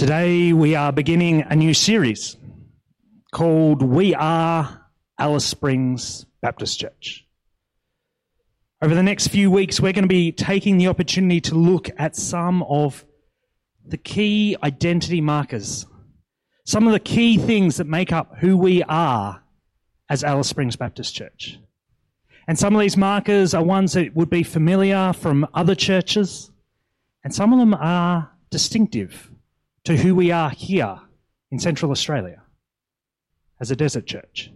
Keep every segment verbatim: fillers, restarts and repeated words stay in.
Today we are beginning a new series called We Are Alice Springs Baptist Church. Over the next few weeks we're going to be taking the opportunity to look at some of the key identity markers, some of the key things that make up who we are as Alice Springs Baptist Church. And some of these markers are ones that would be familiar from other churches, and some of them are distinctive to who we are here in Central Australia as a desert church.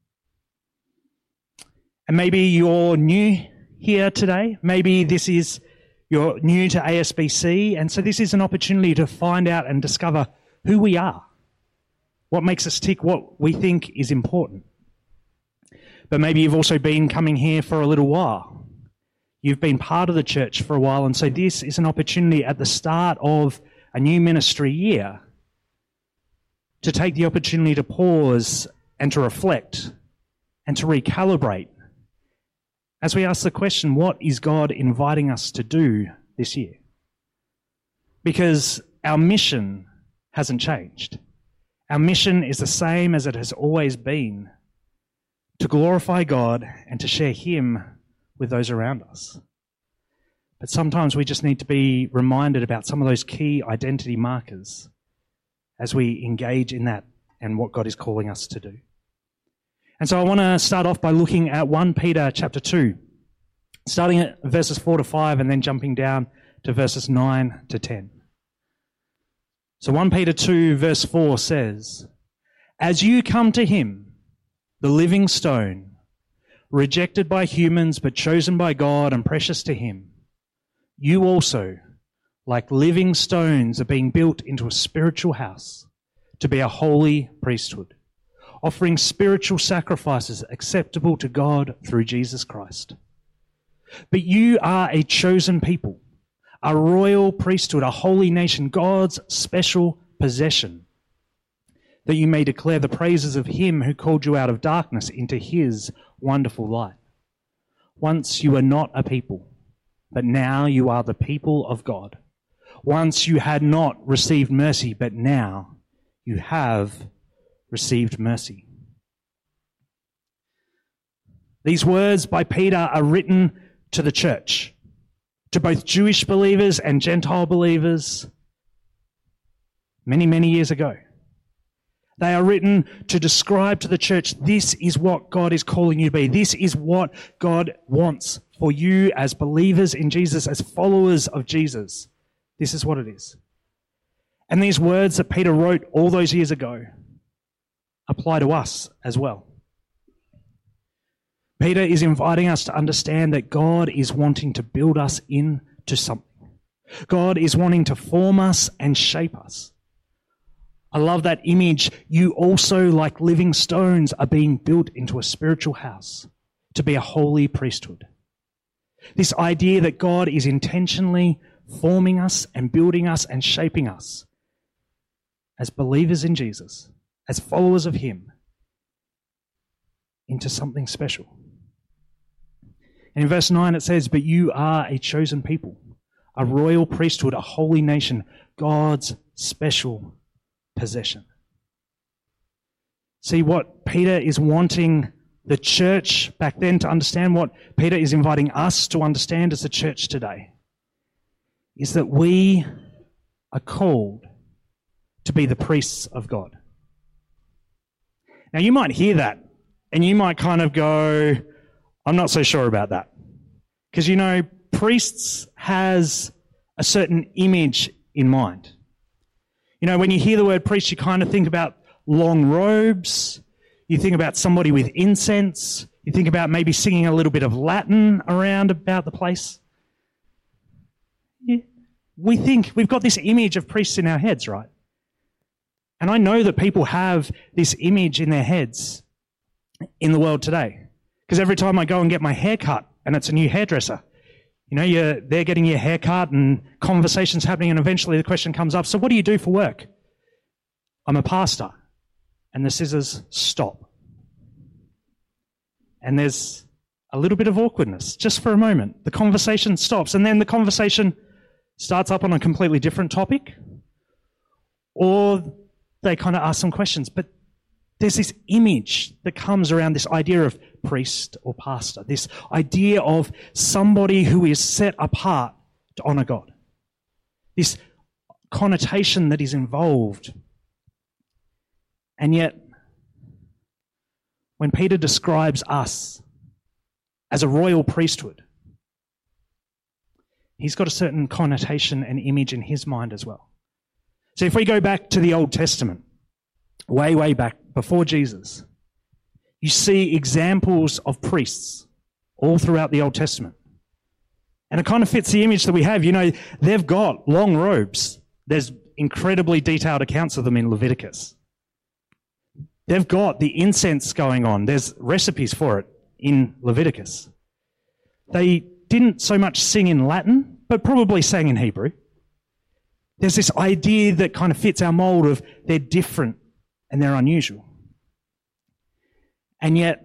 And maybe you're new here today. Maybe this is, you're new to A S B C, and so this is an opportunity to find out and discover who we are, what makes us tick, what we think is important. But maybe you've also been coming here for a little while. You've been part of the church for a while, and so this is an opportunity at the start of a new ministry year to take the opportunity to pause and to reflect and to recalibrate as we ask the question, what is God inviting us to do this year? Because our mission hasn't changed. Our mission is the same as it has always been, to glorify God and to share Him with those around us. But sometimes we just need to be reminded about some of those key identity markers as we engage in that and what God is calling us to do. And so I want to start off by looking at First Peter chapter two, starting at verses four to five and then jumping down to verses nine to ten. So First Peter two verse four says, "As you come to Him, the living stone, rejected by humans but chosen by God and precious to Him, you also, like living stones, are being built into a spiritual house to be a holy priesthood, offering spiritual sacrifices acceptable to God through Jesus Christ. But you are a chosen people, a royal priesthood, a holy nation, God's special possession, that you may declare the praises of Him who called you out of darkness into His wonderful light. Once you were not a people, but now you are the people of God. Once you had not received mercy, but now you have received mercy." These words by Peter are written to the church, to both Jewish believers and Gentile believers, many, many years ago. They are written to describe to the church, this is what God is calling you to be. This is what God wants for you as believers in Jesus, as followers of Jesus. This is what it is. And these words that Peter wrote all those years ago apply to us as well. Peter is inviting us to understand that God is wanting to build us into something. God is wanting to form us and shape us. I love that image. You also, like living stones, are being built into a spiritual house to be a holy priesthood. This idea that God is intentionally forming us and building us and shaping us as believers in Jesus, as followers of Him, into something special. And in verse nine it says, "But you are a chosen people, a royal priesthood, a holy nation, God's special possession." See, what Peter is wanting the church back then to understand, what Peter is inviting us to understand as the church today, is that we are called to be the priests of God. Now, you might hear that, and you might kind of go, I'm not so sure about that. Because, you know, priests has a certain image in mind. You know, when you hear the word priest, you kind of think about long robes. You think about somebody with incense. You think about maybe singing a little bit of Latin around about the place. Yeah. We think we've got this image of priests in our heads, right? And I know that people have this image in their heads in the world today. Because every time I go and get my hair cut, and it's a new hairdresser, you know, you're they're getting your hair cut and conversations happening, and eventually the question comes up, so what do you do for work? I'm a pastor. And the scissors stop. And there's a little bit of awkwardness, just for a moment. The conversation stops, and then the conversation starts up on a completely different topic, or they kind of ask some questions. But there's this image that comes around this idea of priest or pastor, this idea of somebody who is set apart to honour God. This connotation that is involved. And yet, when Peter describes us as a royal priesthood, he's got a certain connotation and image in his mind as well. So if we go back to the Old Testament, way, way back before Jesus, you see examples of priests all throughout the Old Testament. And it kind of fits the image that we have. You know, they've got long robes. There's incredibly detailed accounts of them in Leviticus. They've got the incense going on. There's recipes for it in Leviticus. They didn't so much sing in Latin, but probably sang in Hebrew. There's this idea that kind of fits our mold of they're different and they're unusual. And yet,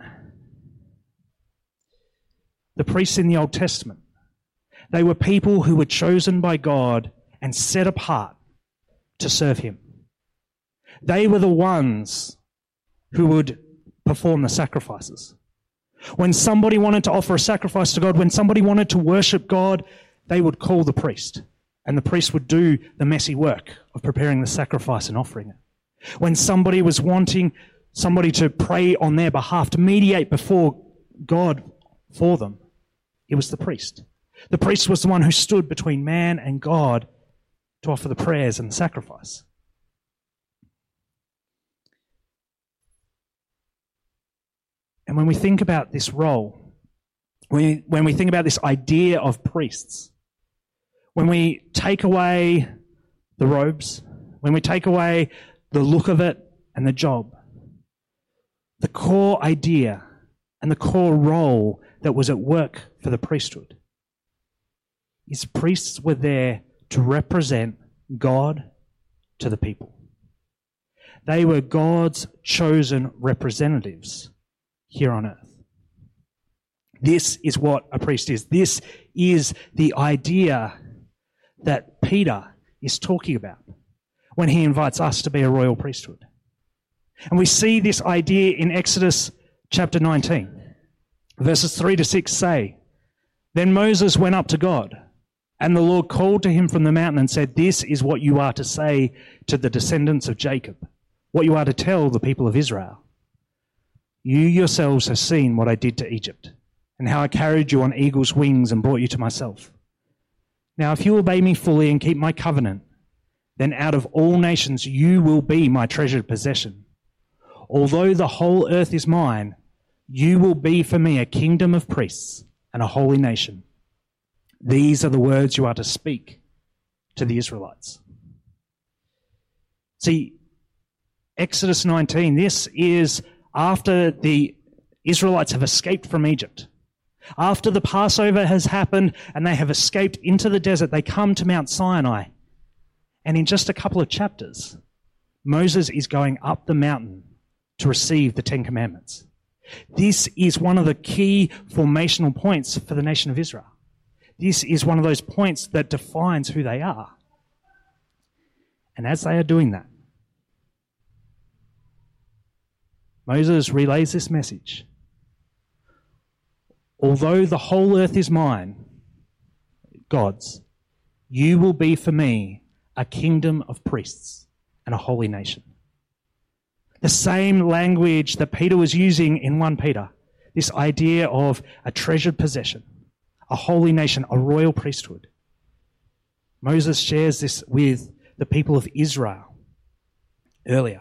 the priests in the Old Testament, they were people who were chosen by God and set apart to serve him. They were the ones who would perform the sacrifices. When somebody wanted to offer a sacrifice to God, when somebody wanted to worship God, they would call the priest, and the priest would do the messy work of preparing the sacrifice and offering it. When somebody was wanting somebody to pray on their behalf, to mediate before God for them, it was the priest. The priest was the one who stood between man and God to offer the prayers and the sacrifice. And when we think about this role, when we, when we think about this idea of priests, when we take away the robes, when we take away the look of it and the job, the core idea and the core role that was at work for the priesthood is priests were there to represent God to the people. They were God's chosen representatives here on earth. This is what a priest is. This is the idea that Peter is talking about when he invites us to be a royal priesthood. And we see this idea in Exodus chapter nineteen. Verses three to six say, "Then Moses went up to God, and the Lord called to him from the mountain and said, 'This is what you are to say to the descendants of Jacob, what you are to tell the people of Israel. You yourselves have seen what I did to Egypt, and how I carried you on eagle's wings and brought you to myself. Now if you obey me fully and keep my covenant, then out of all nations you will be my treasured possession. Although the whole earth is mine, you will be for me a kingdom of priests and a holy nation. These are the words you are to speak to the Israelites.'" See, Exodus nineteen, this is after the Israelites have escaped from Egypt. After the Passover has happened and they have escaped into the desert, they come to Mount Sinai. And in just a couple of chapters, Moses is going up the mountain to receive the Ten Commandments. This is one of the key formational points for the nation of Israel. This is one of those points that defines who they are. And as they are doing that, Moses relays this message. Although the whole earth is mine, God's, you will be for me a kingdom of priests and a holy nation. The same language that Peter was using in First Peter, this idea of a treasured possession, a holy nation, a royal priesthood. Moses shares this with the people of Israel earlier.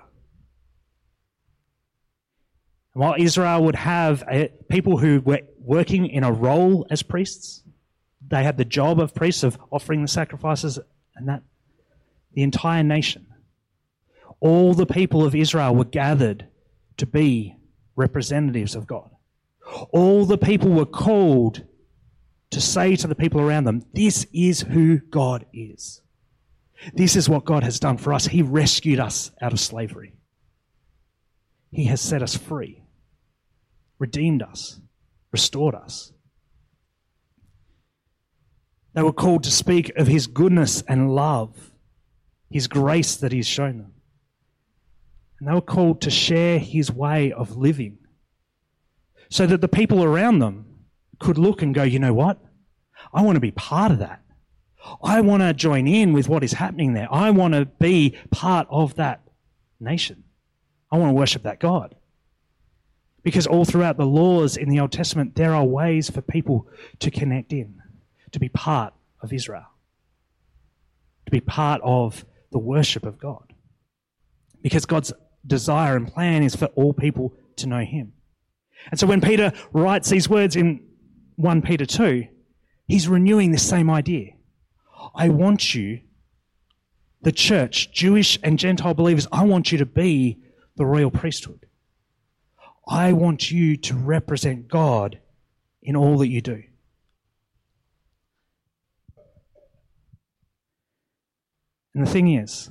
And while Israel would have a, people who were working in a role as priests, they had the job of priests, of offering the sacrifices and that, the entire nation, all the people of Israel were gathered to be representatives of God. All the people were called to say to the people around them, this is who God is. This is what God has done for us. He rescued us out of slavery. He has set us free, redeemed us, restored us. They were called to speak of his goodness and love, his grace that he's shown them. And they were called to share his way of living so that the people around them could look and go, you know what? I want to be part of that. I want to join in with what is happening there. I want to be part of that nation. I want to worship that God. Because all throughout the laws in the Old Testament, there are ways for people to connect in, to be part of Israel, to be part of the worship of God. Because God's desire and plan is for all people to know him. And so when Peter writes these words in First Peter two, he's renewing this same idea. I want you, the church, Jewish and Gentile believers, I want you to be the royal priesthood. I want you to represent God in all that you do. And the thing is,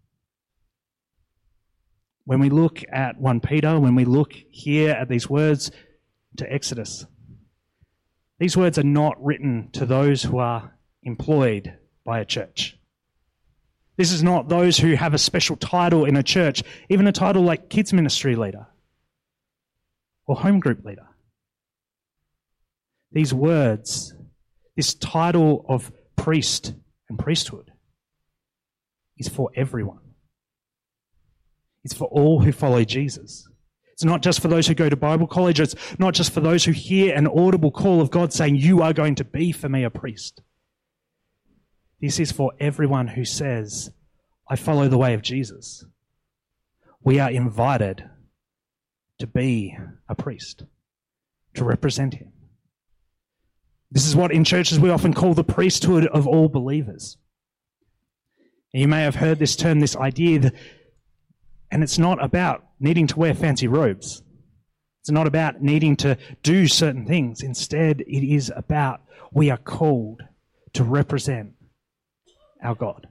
when we look at First Peter, when we look here at these words to Exodus, these words are not written to those who are employed by a church. This is not those who have a special title in a church, even a title like kids ministry leader or home group leader. These words, this title of priest and priesthood, is for everyone. It's for all who follow Jesus. It's not just for those who go to Bible college. It's not just for those who hear an audible call of God saying, you are going to be for me a priest. This is for everyone who says, I follow the way of Jesus. We are invited to be a priest, to represent him. This is what in churches we often call the priesthood of all believers. You may have heard this term, this idea, that, and it's not about needing to wear fancy robes. It's not about needing to do certain things. Instead, it is about we are called to represent our God,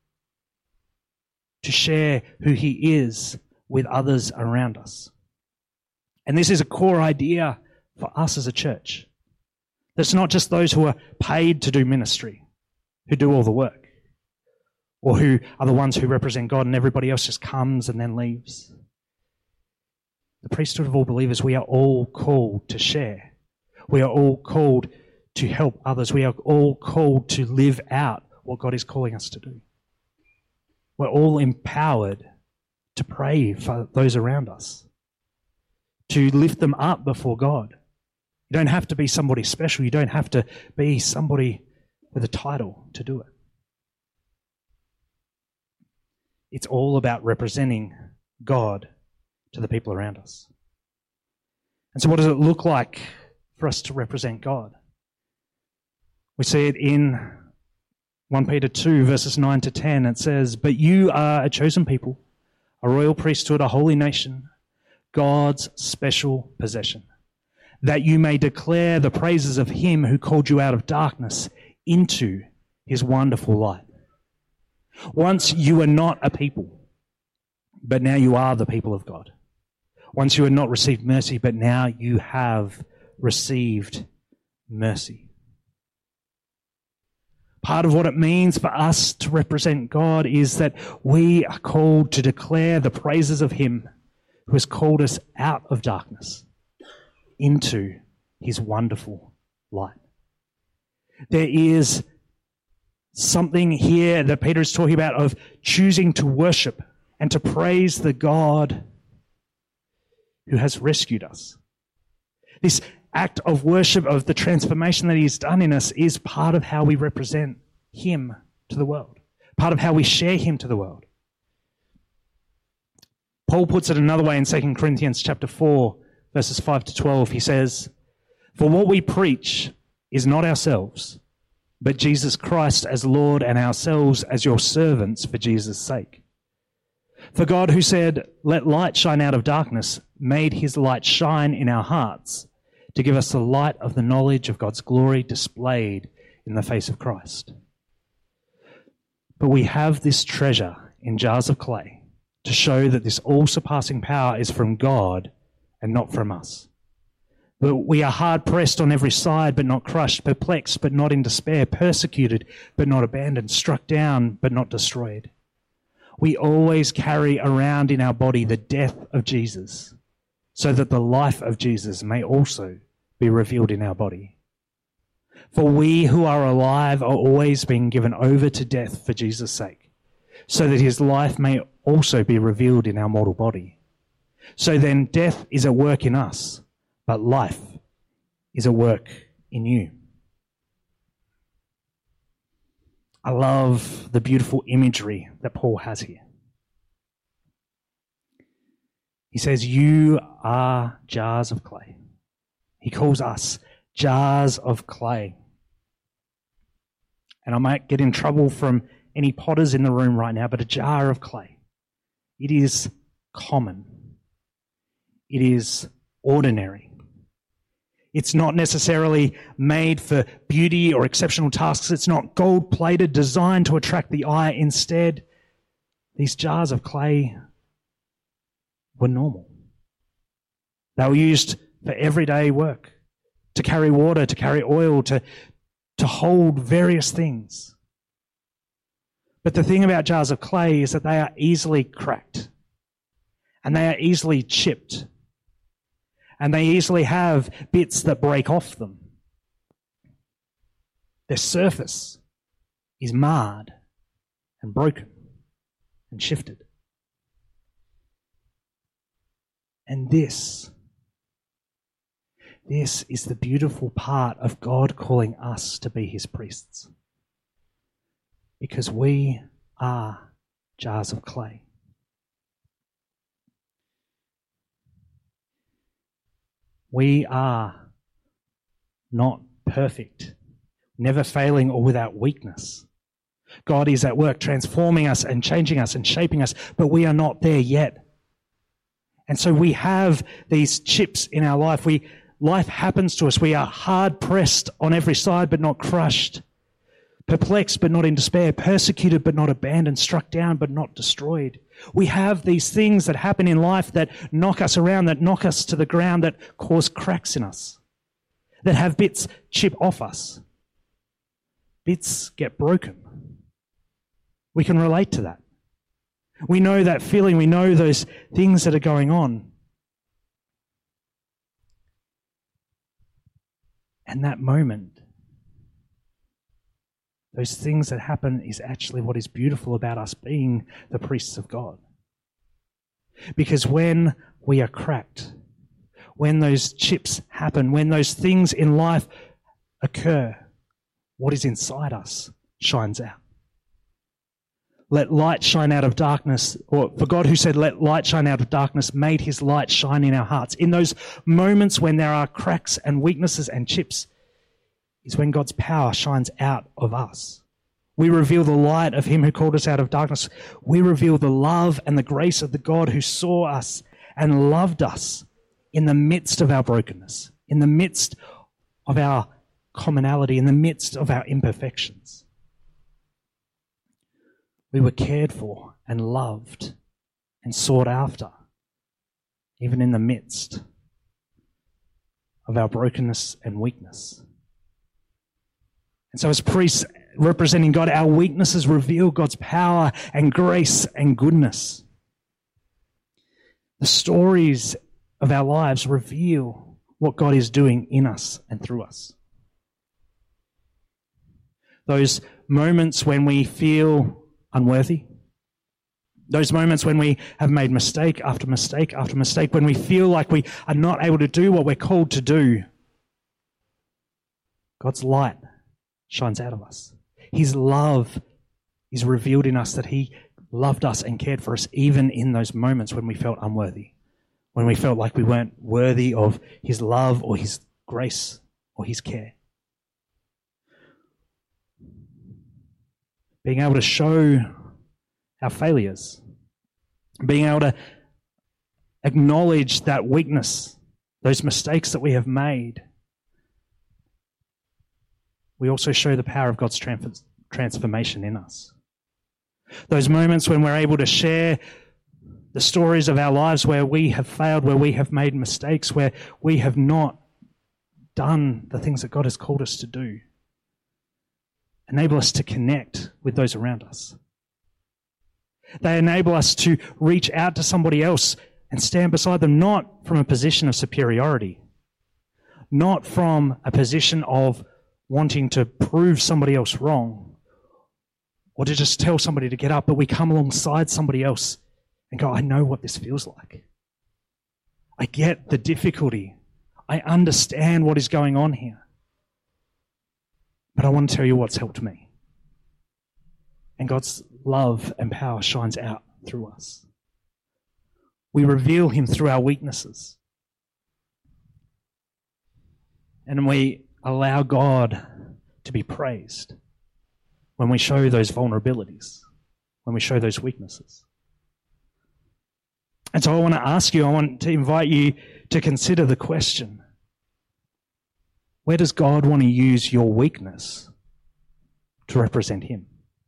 to share who he is with others around us. And this is a core idea for us as a church. That's not just those who are paid to do ministry, who do all the work, or who are the ones who represent God and everybody else just comes and then leaves. The priesthood of all believers, we are all called to share. We are all called to help others. We are all called to live out what God is calling us to do. We're all empowered to pray for those around us, to lift them up before God. You don't have to be somebody special. You don't have to be somebody with a title to do it. It's all about representing God to the people around us. And so what does it look like for us to represent God? We see it in First Peter two, verses nine to ten. It says, but you are a chosen people, a royal priesthood, a holy nation, God's special possession, that you may declare the praises of him who called you out of darkness into his wonderful light. Once you were not a people, but now you are the people of God. Once you had not received mercy, but now you have received mercy. Part of what it means for us to represent God is that we are called to declare the praises of him who has called us out of darkness into his wonderful light. There is something here that Peter is talking about of choosing to worship and to praise the God who has rescued us. This act of worship, of the transformation that he's done in us, is part of how we represent him to the world, part of how we share him to the world. Paul puts it another way in Second Corinthians chapter four, verses five to twelve. He says, for what we preach is not ourselves, but Jesus Christ as Lord, and ourselves as your servants for Jesus' sake. For God, who said, let light shine out of darkness, made his light shine in our hearts to give us the light of the knowledge of God's glory displayed in the face of Christ. But we have this treasure in jars of clay to show that this all-surpassing power is from God and not from us. But we are hard-pressed on every side, but not crushed, perplexed, but not in despair, persecuted, but not abandoned, struck down, but not destroyed. We always carry around in our body the death of Jesus, so that the life of Jesus may also be revealed in our body. For we who are alive are always being given over to death for Jesus' sake, so that his life may also be revealed in our mortal body. So then death is at work in us, but life is at work in you. I love the beautiful imagery that Paul has here. He says, you are jars of clay. He calls us jars of clay. And I might get in trouble from any potters in the room right now, but a jar of clay, it is common. It is ordinary. It's not necessarily made for beauty or exceptional tasks. It's not gold-plated, designed to attract the eye. Instead, these jars of clay were normal. They were used for everyday work, to carry water, to carry oil, to, to hold various things. But the thing about jars of clay is that they are easily cracked, and they are easily chipped, and they easily have bits that break off them. Their surface is marred and broken and shifted. And this, this is the beautiful part of God calling us to be his priests. Because we are jars of clay. We are not perfect, never failing or without weakness. God is at work transforming us and changing us and shaping us, but we are not there yet. And so we have these chips in our life. We, life happens to us. We are hard pressed on every side, but not crushed. Perplexed, but not in despair. Persecuted, but not abandoned. Struck down, but not destroyed. We have these things that happen in life that knock us around, that knock us to the ground, that cause cracks in us, that have bits chip off us. Bits get broken. We can relate to that. We know that feeling. We know those things that are going on. And that moment, those things that happen is actually what is beautiful about us being the priests of God. Because when we are cracked, when those chips happen, when those things in life occur, what is inside us shines out. Let light shine out of darkness, or for God who said, let light shine out of darkness, made his light shine in our hearts. In those moments when there are cracks and weaknesses and chips, is when God's power shines out of us. We reveal the light of him who called us out of darkness. We reveal the love and the grace of the God who saw us and loved us in the midst of our brokenness, in the midst of our commonality, in the midst of our imperfections. We were cared for and loved and sought after, even in the midst of our brokenness and weakness. And so as priests representing God, our weaknesses reveal God's power and grace and goodness. The stories of our lives reveal what God is doing in us and through us. Those moments when we feel unworthy, those moments when we have made mistake after mistake after mistake, when we feel like we are not able to do what we're called to do, God's light shines out of us. His love is revealed in us, that he loved us and cared for us even in those moments when we felt unworthy, when we felt like we weren't worthy of his love or his grace or his care. Being able to show our failures, being able to acknowledge that weakness, those mistakes that we have made. We also show the power of God's trans- transformation in us. Those moments when we're able to share the stories of our lives where we have failed, where we have made mistakes, where we have not done the things that God has called us to do. Enable us to connect with those around us. They enable us to reach out to somebody else and stand beside them, not from a position of superiority, not from a position of wanting to prove somebody else wrong or to just tell somebody to get up, but we come alongside somebody else and go, I know what this feels like. I get the difficulty. I understand what is going on here. But I want to tell you what's helped me. And God's love and power shines out through us. We reveal him through our weaknesses. And we allow God to be praised when we show those vulnerabilities, when we show those weaknesses. And so I want to ask you, I want to invite you to consider the question, where does God want to use your weakness to represent him?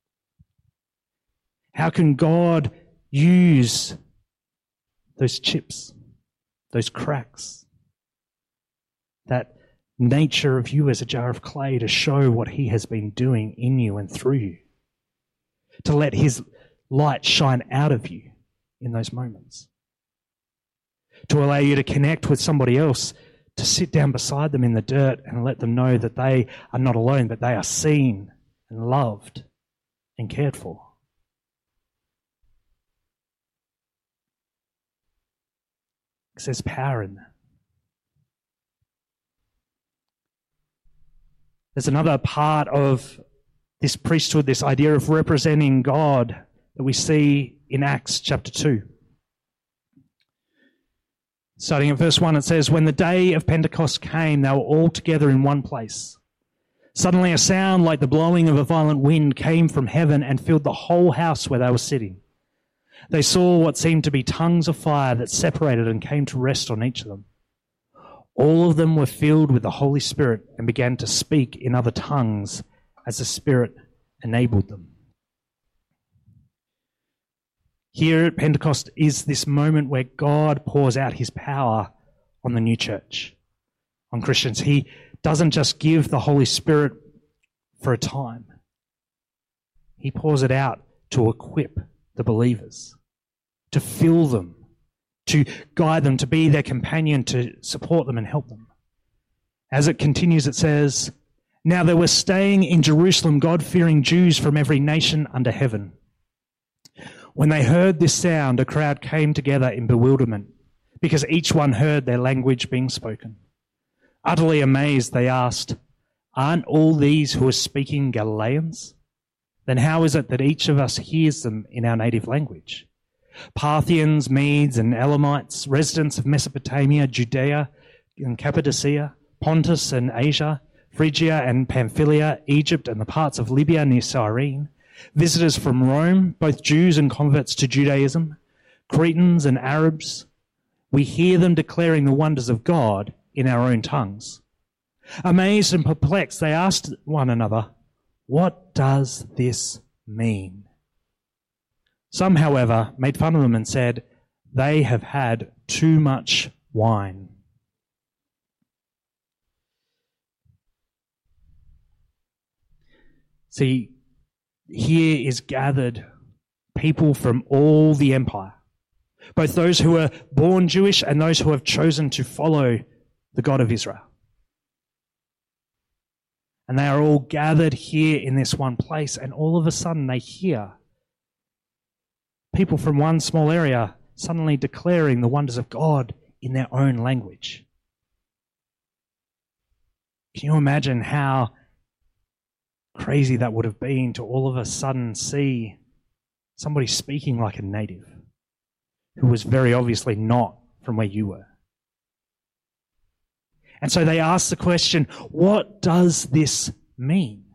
How can God use those chips, those cracks, that nature of you as a jar of clay to show what he has been doing in you and through you, to let his light shine out of you in those moments, to allow you to connect with somebody else, to sit down beside them in the dirt and let them know that they are not alone, but they are seen and loved and cared for. Because there's power in that. There's another part of this priesthood, this idea of representing God, that we see in Acts chapter two. Starting at verse one, it says, when the day of Pentecost came, they were all together in one place. Suddenly a sound like the blowing of a violent wind came from heaven and filled the whole house where they were sitting. They saw what seemed to be tongues of fire that separated and came to rest on each of them. All of them were filled with the Holy Spirit and began to speak in other tongues as the Spirit enabled them. Here at Pentecost is this moment where God pours out his power on the new church, on Christians. He doesn't just give the Holy Spirit for a time. He pours it out to equip the believers, to fill them, to guide them, to be their companion, to support them and help them. As it continues, it says, now there were staying in Jerusalem God-fearing Jews from every nation under heaven. When they heard this sound, a crowd came together in bewilderment, because each one heard their language being spoken. Utterly amazed, they asked, aren't all these who are speaking Galileans? Then how is it that each of us hears them in our native language? Parthians, Medes and Elamites, residents of Mesopotamia, Judea and Cappadocia, Pontus and Asia, Phrygia and Pamphylia, Egypt and the parts of Libya near Cyrene, visitors from Rome, both Jews and converts to Judaism, Cretans and Arabs, we hear them declaring the wonders of God in our own tongues. Amazed and perplexed, they asked one another, what does this mean? Some, however, made fun of them and said, they have had too much wine. See, here is gathered people from all the empire, both those who are born Jewish and those who have chosen to follow the God of Israel. And they are all gathered here in this one place, and all of a sudden they hear people from one small area suddenly declaring the wonders of God in their own language. Can you imagine how crazy that would have been to all of a sudden see somebody speaking like a native who was very obviously not from where you were? And so they asked the question, what does this mean?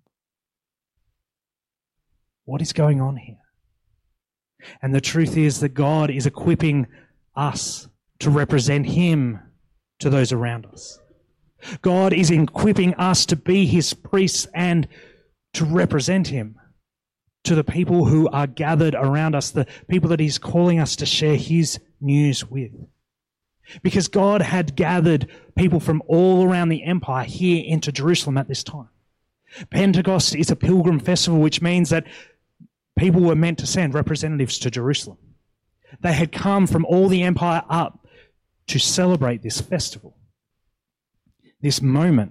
What is going on here? And the truth is that God is equipping us to represent him to those around us. God is equipping us to be his priests and to represent him to the people who are gathered around us, the people that he's calling us to share his news with. Because God had gathered people from all around the empire here into Jerusalem at this time. Pentecost is a pilgrim festival, which means that people were meant to send representatives to Jerusalem. They had come from all the empire up to celebrate this festival, this moment.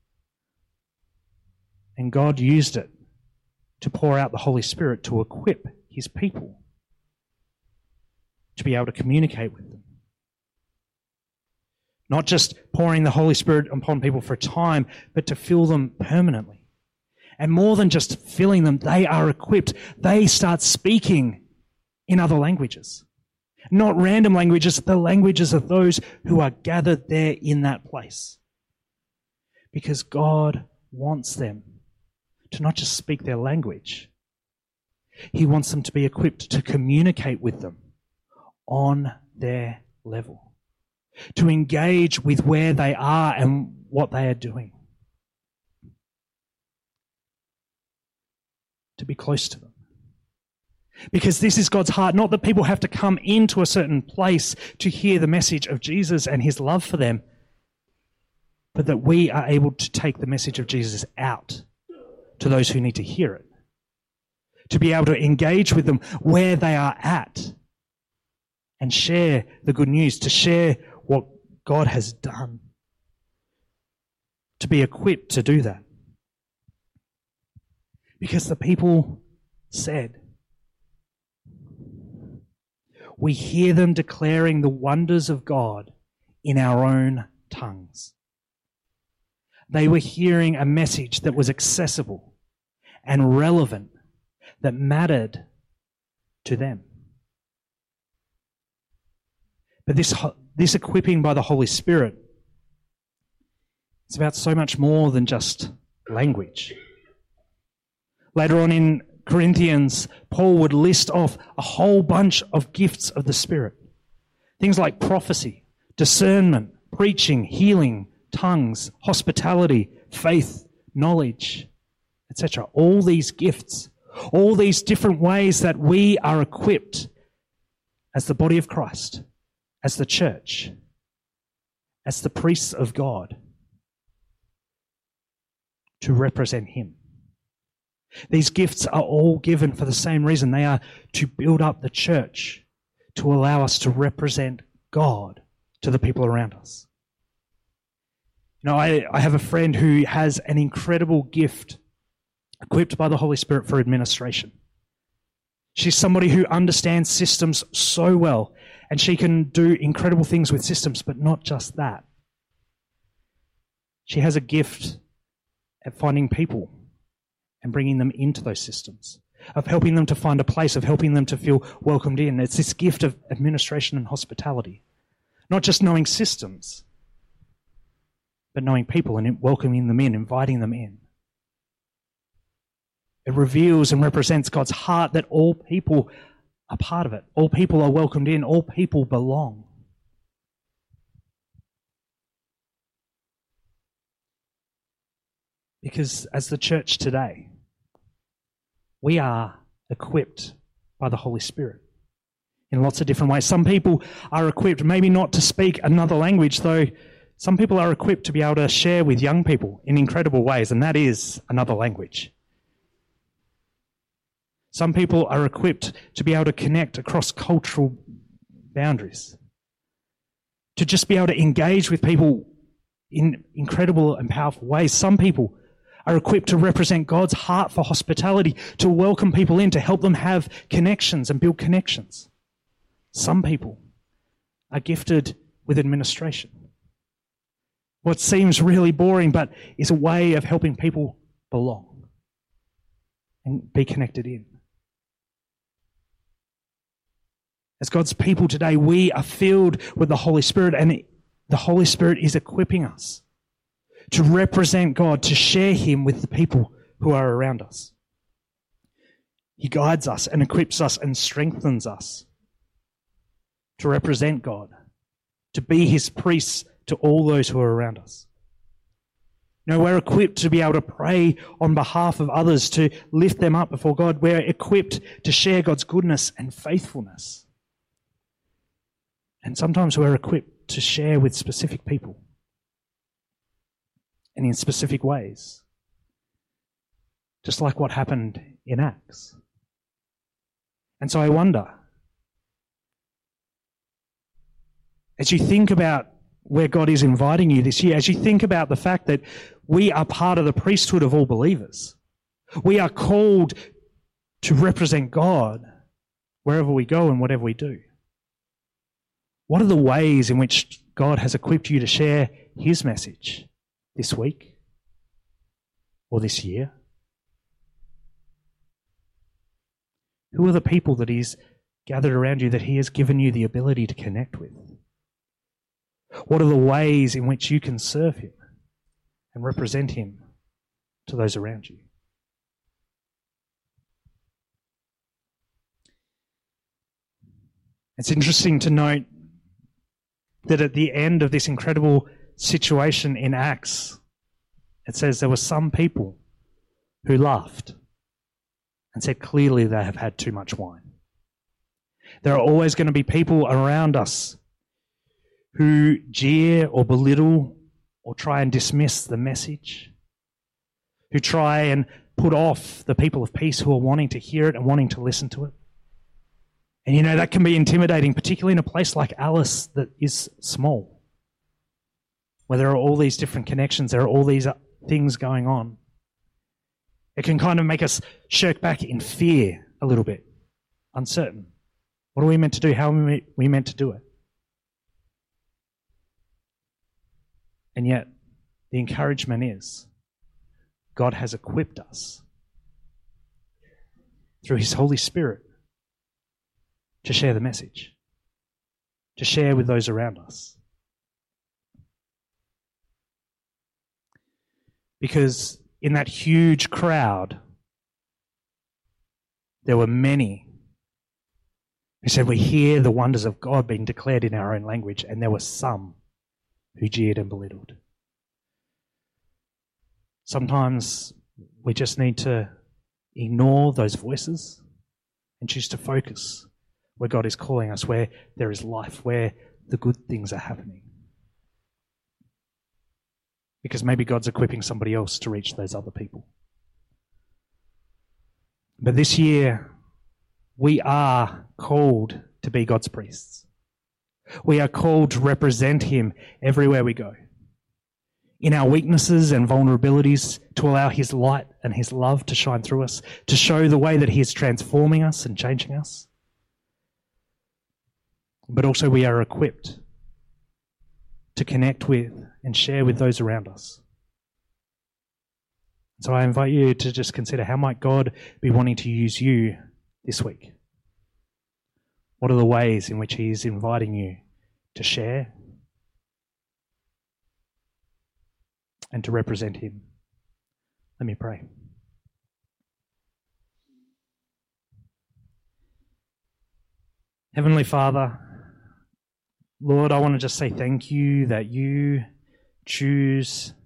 And God used it to pour out the Holy Spirit to equip his people to be able to communicate with them. Not just pouring the Holy Spirit upon people for a time, but to fill them permanently. And more than just filling them, they are equipped. They start speaking in other languages. Not random languages, the languages of those who are gathered there in that place. Because God wants them to not just speak their language. He wants them to be equipped to communicate with them on their level. To engage with where they are and what they are doing. To be close to them. Because this is God's heart, not that people have to come into a certain place to hear the message of Jesus and his love for them, but that we are able to take the message of Jesus out to those who need to hear it. To be able to engage with them where they are at and share the good news, to share what God has done. To be equipped to do that. Because the people said, we hear them declaring the wonders of God in our own tongues. They were hearing a message that was accessible and relevant, that mattered to them. But this, this equipping by the Holy Spirit, it's about so much more than just language. Later on in Corinthians, Paul would list off a whole bunch of gifts of the Spirit. Things like prophecy, discernment, preaching, healing, tongues, hospitality, faith, knowledge, et cetera. All these gifts, all these different ways that we are equipped as the body of Christ, as the church, as the priests of God, to represent him. These gifts are all given for the same reason. They are to build up the church, to allow us to represent God to the people around us. You know, I, I have a friend who has an incredible gift equipped by the Holy Spirit for administration. She's somebody who understands systems so well, and she can do incredible things with systems, but not just that. She has a gift at finding people and bringing them into those systems, of helping them to find a place, of helping them to feel welcomed in. It's this gift of administration and hospitality. Not just knowing systems, but knowing people and welcoming them in, inviting them in. It reveals and represents God's heart that all people are part of it. All people are welcomed in. All people belong. Because as the church today, we are equipped by the Holy Spirit in lots of different ways. Some people are equipped maybe not to speak another language, though some people are equipped to be able to share with young people in incredible ways, and that is another language. Some people are equipped to be able to connect across cultural boundaries, to just be able to engage with people in incredible and powerful ways. Some people are equipped to represent God's heart for hospitality, to welcome people in, to help them have connections and build connections. Some people are gifted with administration. What seems really boring, but is a way of helping people belong and be connected in. As God's people today, we are filled with the Holy Spirit, and the Holy Spirit is equipping us to represent God, to share him with the people who are around us. He guides us and equips us and strengthens us to represent God, to be his priests to all those who are around us. You know, we're equipped to be able to pray on behalf of others, to lift them up before God. We're equipped to share God's goodness and faithfulness. And sometimes we're equipped to share with specific people and in specific ways. Just like what happened in Acts. And so I wonder, as you think about where God is inviting you this year, as you think about the fact that we are part of the priesthood of all believers, we are called to represent God wherever we go and whatever we do. What are the ways in which God has equipped you to share his message this week or this year? Who are the people that he's gathered around you, that he has given you the ability to connect with? What are the ways in which you can serve him and represent him to those around you? It's interesting to note that at the end of this incredible situation in Acts, it says there were some people who laughed and said clearly they have had too much wine. There are always going to be people around us who jeer or belittle or try and dismiss the message, who try and put off the people of peace who are wanting to hear it and wanting to listen to it. And you know, that can be intimidating, particularly in a place like Alice that is small, where there are all these different connections, there are all these things going on. It can kind of make us shirk back in fear a little bit, uncertain. What are we meant to do? How are we meant to do it? And yet, the encouragement is God has equipped us through his Holy Spirit to share the message, to share with those around us. Because in that huge crowd, there were many who said, we hear the wonders of God being declared in our own language, and there were some who jeered and belittled. Sometimes we just need to ignore those voices and choose to focus where God is calling us, where there is life, where the good things are happening. Because maybe God's equipping somebody else to reach those other people. But this year, we are called to be God's priests. We are called to represent him everywhere we go. In our weaknesses and vulnerabilities, to allow his light and his love to shine through us, to show the way that he is transforming us and changing us. But also we are equipped to connect with and share with those around us. So I invite you to just consider, how might God be wanting to use you this week? What are the ways in which he is inviting you to share and to represent him? Let me pray. Heavenly Father, Lord, I want to just say thank you that you choose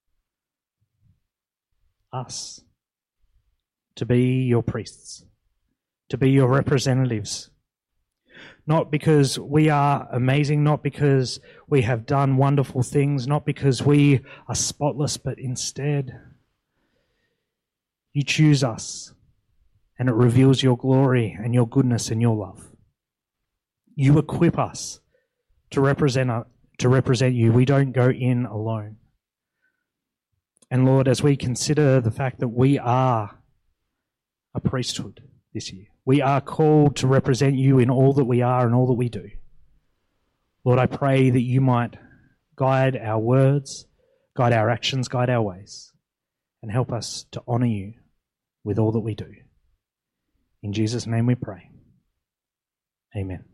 us to be your priests, to be your representatives. Not because we are amazing, not because we have done wonderful things, not because we are spotless, but instead you choose us, and it reveals your glory and your goodness and your love. You equip us to represent to represent you. We don't go in alone. And Lord, as we consider the fact that we are a priesthood this year, we are called to represent you in all that we are and all that we do. Lord, I pray that you might guide our words, guide our actions, guide our ways, and help us to honour you with all that we do. In Jesus' name we pray. Amen.